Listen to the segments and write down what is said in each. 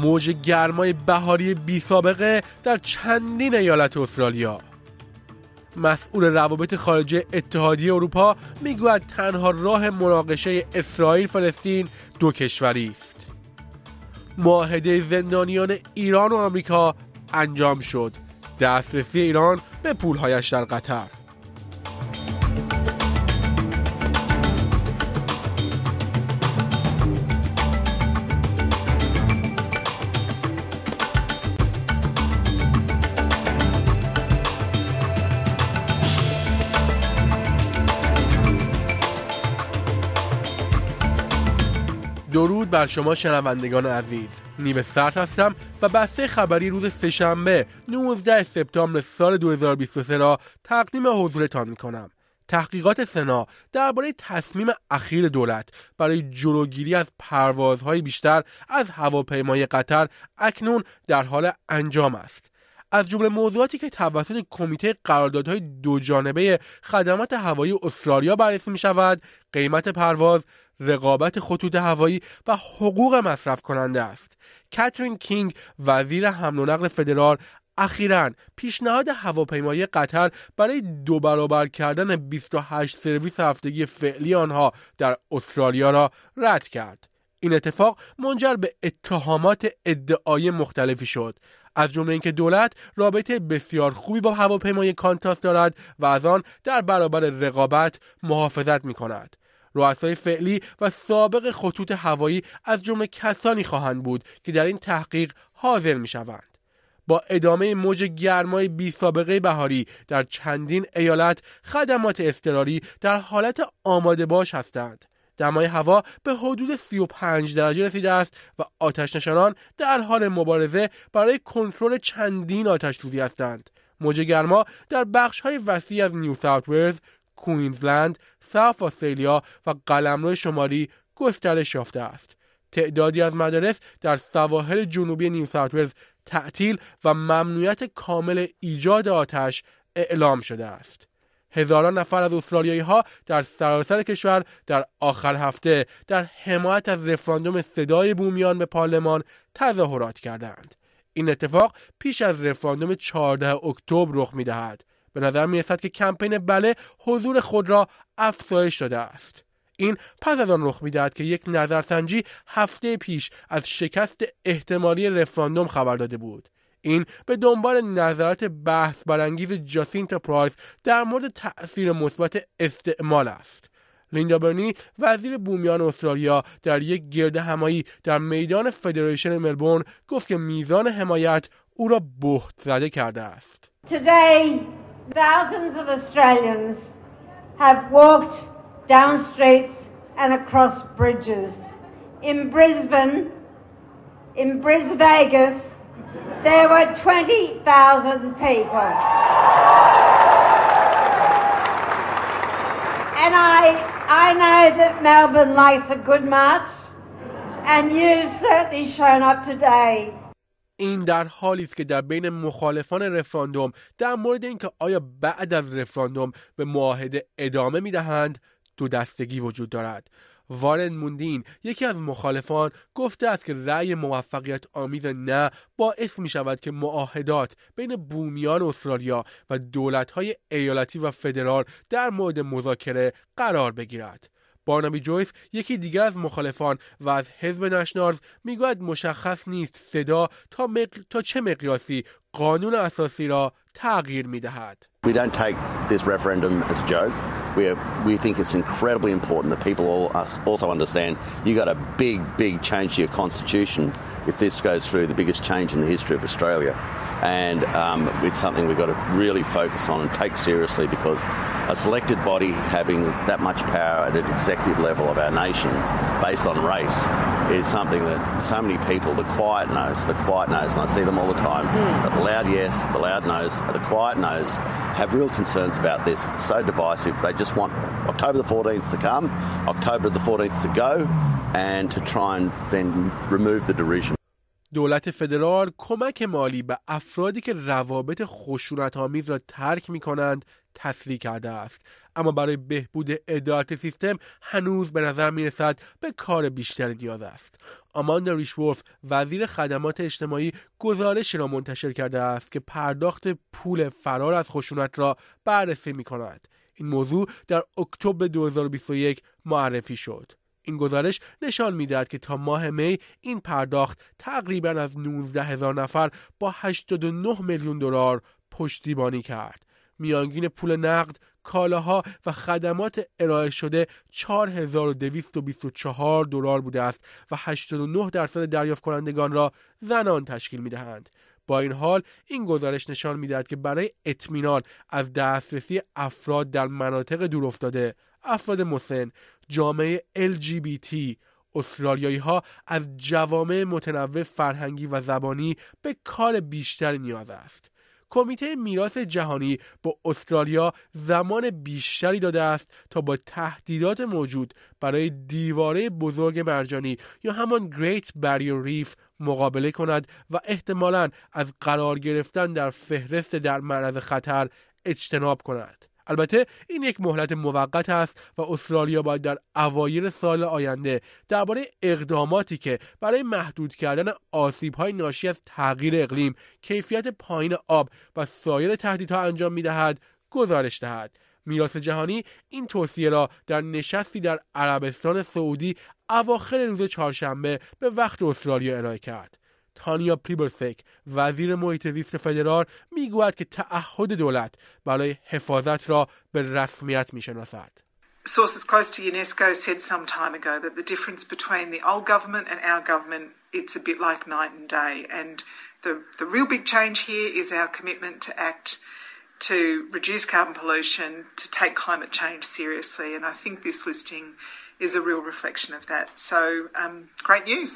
موج گرمای بهاری بی‌سابقه در چندین ایالت استرالیا. مسئول روابط خارجه اتحادیه اروپا میگوید تنها راه مناقشه اسرائیل فلسطین دو کشوری است. معاهده زندانیان ایران و آمریکا انجام شد. دسترسی ایران به پولهایش در قطر. درود بر شما شنوندگان عزیز. نیو سرد هستم و بسته خبری روز سه‌شنبه 19 سپتامبر سال 2023 را تقدیم حضورتان می‌کنم. تحقیقات سنا درباره تصمیم اخیر دولت برای جلوگیری از پروازهای بیشتر از هواپیمای قطر اکنون در حال انجام است. از جمله موضوعاتی که توسط کمیته قراردادهای دوجانبه خدمات هوایی استرالیا بررسی می‌شود، قیمت پرواز، رقابت خطوط هوایی و حقوق مصرف کننده است. کاترین کینگ، وزیر حمل و نقل فدرال، اخیراً پیشنهاد هواپیمایی قطر برای 2 برابر کردن 28 سرویس هفتگی فعلی آنها در استرالیا را رد کرد. این اتفاق منجر به اتهامات ادعایی مختلفی شد، از جمله اینکه دولت رابطه بسیار خوبی با هواپیمای کانتاس دارد و از آن در برابر رقابت محافظت می‌کند. رؤسای فعلی و سابق خطوط هوایی از جمله کسانی خواهند بود که در این تحقیق حاضر می‌شوند. با ادامه موج گرمای بی‌سابقه بهاری در چندین ایالت، خدمات اضطراری در حالت آماده باش هستند. دمای هوا به حدود 35 درجه رسیده است و آتش‌نشانان در حال مبارزه برای کنترل چندین آتش‌سوزی هستند. موج گرما در بخش‌های وسیع از نیو ساوت ولز، کوئینزلند، ساوت استرالیا و قلمرو شمالی گسترش یافته است. تعدادی از مدارس در سواحل جنوبی نیو ساوت ولز تعطیل و ممنوعیت کامل ایجاد آتش اعلام شده است. هزاران نفر از استرالیایی‌ها در سراسر کشور در آخر هفته در حمایت از رفراندوم صدای بومیان به پارلمان تظاهرات کردند. این اتفاق پیش از رفراندوم 14 اکتبر رخ می‌دهد. به نظر می‌رسد که کمپین بله حضور خود را افزایش داده است. این پس از آن رخ می‌دهد که یک نظرسنجی هفته پیش از شکست احتمالی رفراندوم خبر داده بود. این به دنبال نظرات بحث برانگیز جاسینتا پرایس در مورد تأثیر مثبت استعمال است. لیندا برنی، وزیر بومیان استرالیا، در یک گردهمایی در میدان فدریشن ملبورن گفت که میزان حمایت او را بهت زده کرده است. Today, thousands of Australians have walked down streets and across bridges. In Brisbane, in Brisvegas, there were 20,000 people. And I know that Melbourne likes a good march, and you've certainly shown up today. این در حالی است که در بین مخالفان رفراندوم در مورد اینکه آیا بعد از رفراندوم به معاهده ادامه می‌دهند دو دستگی وجود دارد. وارن موندین، یکی از مخالفان، گفته است که رأی موفقیت آمیز نه باعث می شود که معاهدات بین بومیان استرالیا و دولت‌های ایالتی و فدرال در مورد مذاکره قرار بگیرد. بارنابی جویس، یکی دیگر از مخالفان و از حزب نشنالز، میگوید مشخص نیست صدا تا چه مقیاسی قانون اساسی را تغییر می‌دهد. We don't take this referendum as a joke. We think it's incredibly important that people also understand you got a big change to your constitution if this goes through, the biggest change in the history of Australia. And it's something we've got to really focus on and take seriously, because a selected body having that much power at an executive level of our nation based on race is something that so many people, the quiet no's, and I see them all the time, but the loud yes, the loud no's, the quiet no's have real concerns about this. So divisive. They just want October the 14th to come, October the 14th to go, and to try and then remove the derision. دولت فدرال کمک مالی به افرادی که روابط خشونت‌آمیز را ترک می‌کنند تسریع کرده است، اما برای بهبود عدالت سیستم هنوز به نظر می‌رسد به کار بیشتری نیاز است. آماندا ریشورث وزیر خدمات اجتماعی گزارشی را منتشر کرده است که پرداخت پول فرار از خشونت را بررسی می‌کند. این موضوع در اکتبر 2021 معرفی شد. این گزارش نشان می‌دهد که تا ماه می این پرداخت تقریباً از 19,000 نفر با 89 میلیون دلار پشتیبانی کرد. میانگین پول نقد، کالاها و خدمات ارائه شده 4,224 دلار بوده است و 89% دریافت کنندگان را زنان تشکیل می‌دهند. با این حال این گزارش نشان می‌دهد که برای اطمینان از دسترسی افراد در مناطق دورافتاده، افراد مسن، جامعه LGBT، استرالیایی‌ها از جوامع متنوع فرهنگی و زبانی به کار بیشتری نیاز است. کمیته میراث جهانی با استرالیا زمان بیشتری داده است تا با تهدیدات موجود برای دیواره بزرگ مرجانی یا همان Great Barrier Reef مقابله کند و احتمالاً از قرار گرفتن در فهرست در معرض خطر اجتناب کند. البته این یک مهلت موقت است و استرالیا باید در اوایل سال آینده درباره اقداماتی که برای محدود کردن آسیب‌های ناشی از تغییر اقلیم، کیفیت پایین آب و سایر تهدیدها انجام می‌دهد گزارش دهد. میراث جهانی این توصیه را در نشستی در عربستان سعودی اواخر روز چهارشنبه به وقت استرالیا ارائه کرد. تانیا پلیبرسک وزیر محیط زیست فدرال میگوید که تعهد دولت برای حفاظت را به رسمیت میشناسد. Sources close to UNESCO said some time ago that the difference between the old government and our government, it's a bit like night and day. And the real big change here is our commitment to act to reduce carbon pollution, to take climate change seriously. And I think this listing is a real reflection of that. So, great news.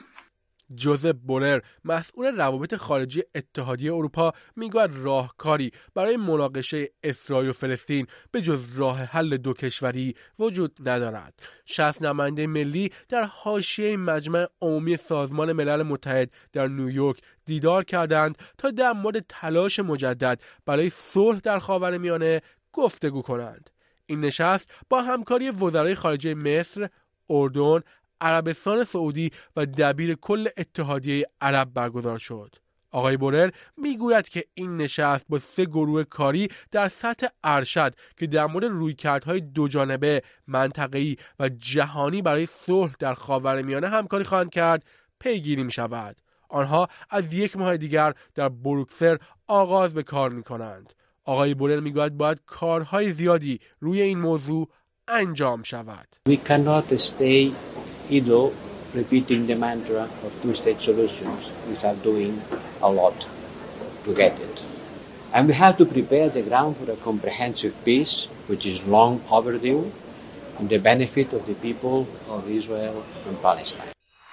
جوزف بورر مسئول روابط خارجی اتحادیه اروپا میگوید راهکاری برای مناقشه اسرائیل و فلسطین به جز راه حل دو کشوری وجود ندارد. 60 نماینده ملی در حاشیه مجمع عمومی سازمان ملل متحد در نیویورک دیدار کردند تا در مورد تلاش مجدد برای صلح در خاورمیانه گفتگو کنند. این نشست با همکاری وزرای خارجه مصر، اردن، عربستان سعودی و دبیر کل اتحادیه عرب برگزار شد. آقای بورر میگوید که این نشست با 3 گروه کاری در سطح ارشد که در مورد رویکردهای دوجانبه، منطقه‌ای و جهانی برای صلح در خاورمیانه همکاری خواهند کرد پیگیری می شود. آنها از 1 ماه دیگر در بروکسل آغاز به کار می کنند. آقای بورر میگوید باید کارهای زیادی روی این موضوع انجام شود. We cannot stay idle repeating the mantra of two-state solutions without doing a lot to get it. And we have to prepare the ground for a comprehensive peace which is long overdue in the benefit of the people of Israel and Palestine.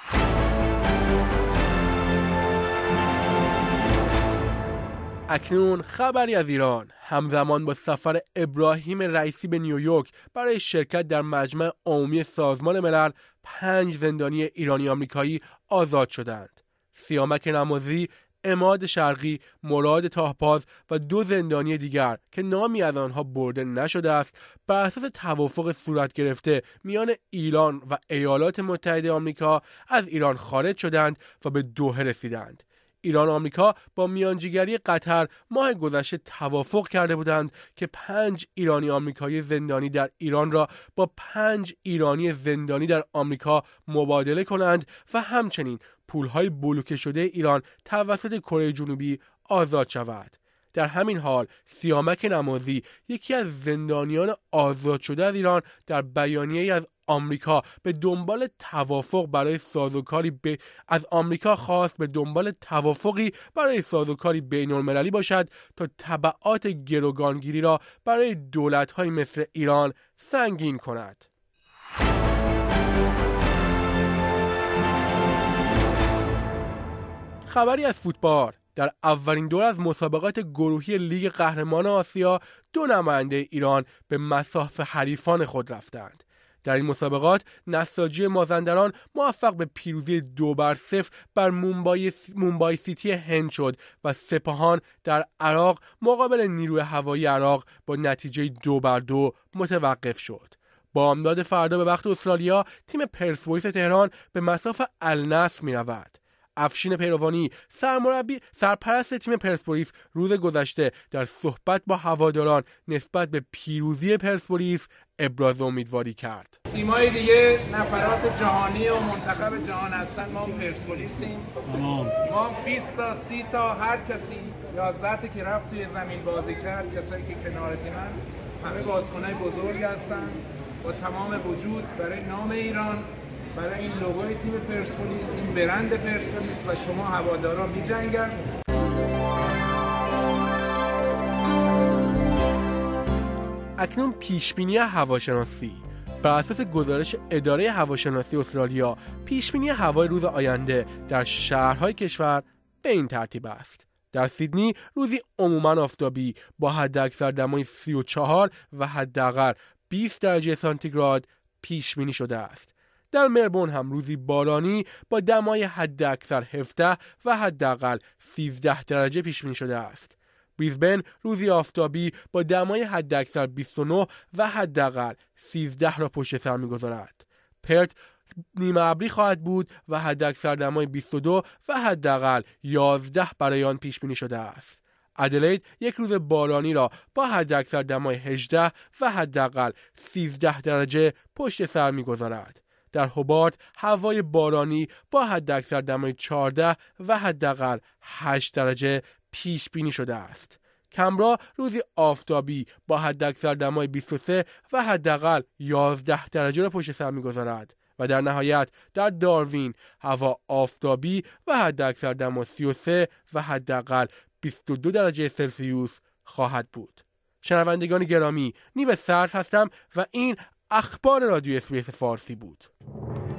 اکنون خبری از ایران. همزمان با سفر ابراهیم رئیسی به نیویورک برای شرکت در مجمع عمومی سازمان ملل 5 زندانی ایرانی آمریکایی آزاد شدند. سیامک نمازی، عماد شرقی، مراد تاهپاز و 2 زندانی دیگر که نامی از آنها برده نشده است بر اساس توافق صورت گرفته میان ایران و ایالات متحده آمریکا از ایران خارج شدند و به دوحه رسیدند. ایران و آمریکا با میانجیگری قطر ماه گذشته توافق کرده بودند که 5 ایرانی آمریکایی زندانی در ایران را با 5 ایرانی زندانی در آمریکا مبادله کنند و همچنین پولهای بلوکه شده ایران توسط کره جنوبی آزاد شود. در همین حال سیامک نمازی، یکی از زندانیان آزاد شده از ایران، در بیانیه‌ای از آمریکا به دنبال توافق برای سازوکاری از آمریکا خواست به دنبال توافقی برای سازوکاری بین‌المللی باشد تا تبعات گروگانگیری را برای دولت‌های مثل ایران سنگین کند. خبری از فوتبال. در اولین دور از مسابقات گروهی لیگ قهرمانان آسیا 2 نماینده ایران به مصاف حریفان خود رفتند. در این مسابقات نساجی مازندران موفق به پیروزی 2-0 بر مومبای سیتی هند شد و سپاهان در عراق مقابل نیروی هوایی عراق با نتیجه 2-2 متوقف شد. بامداد فردا به وقت استرالیا تیم پرسپولیس تهران به مصاف النصر می‌رود. افشین پیروانی سرپرست تیم پرسپولیس روز گذشته در صحبت با هواداران نسبت به پیروزی پرسپولیس ابراز امیدواری کرد. تیمای دیگه نفرات جهانی و منتخب جهان هستن، ما پرسپولیسیم. ما 20 تا 30 تا هر کسی 11 تا که رفت توی زمین بازی کرد، کسایی که کنار تیمن همه بازیکنای بزرگ هستن با تمام وجود برای نام ایران، برای این لوگوی تیم پرسپولیس، این برند پرسپولیس و شما هوادارا می‌جنگن. اکنون پیشبینی هواشناسی. بر اساس گزارش اداره هواشناسی استرالیا، پیشبینی هوای روز آینده در شهرهای کشور به این ترتیب است: در سیدنی روزی عموماً آفتابی با حداکثر دمای 34 و حداقل 20 درجه سانتیگراد پیش بینی شده است. در ملبورن هم روزی بارانی با دمای حداکثر 17 و حداقل 13 درجه پیش بینی شده است. بریزبن روزی آفتابی با دمای حداکثر 29 و حداقل 13 را پشت سر می‌گذارد. پرت نیمه ابری خواهد بود و حداکثر دمای 22 و حداقل 11 برای آن پیش بینی شده است. ادلید یک روز بارانی را با حداکثر دمای 18 و حداقل 13 درجه پشت سر می‌گذارد. در هوبارت هوای بارانی با حداکثر دمای 14 و حداقل 8 درجه پیش بینی شده است. کمبرا روزی آفتابی با حداکثر دمای 23 و حداقل 11 درجه را پشت سر می‌گذارد و در نهایت در داروین هوا آفتابی و حداکثر دمای 33 و حداقل 22 درجه سلسیوس خواهد بود. شنوندگان گرامی، نیو سرد هستم و این اخبار رادیو اسپیس فارسی بود.